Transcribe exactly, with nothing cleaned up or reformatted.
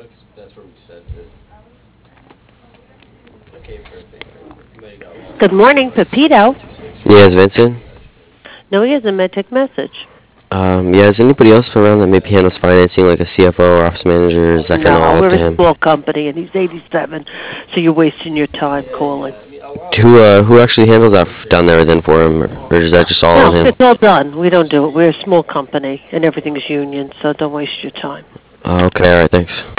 because that's where we sent it. Okay, perfect. You might have got lost Good in the morning, noise. Pepito. Two six one. Yes, Vincent. No, he has a Medtech message. Um, yeah, is anybody else around that maybe handles financing, like a C F O or office manager? Is that kind of No, all up we're to a him? small company, and he's eighty-seven, so you're wasting your time Yeah, calling. yeah. I mean, a lot of Who what we uh, who do actually is handles that pretty f- down there then straightforward. for him, or, or is that just all on No, him? it's all done. We don't do it. We're a small company, and everything's union, so don't waste your time. Uh, okay, all right, thanks.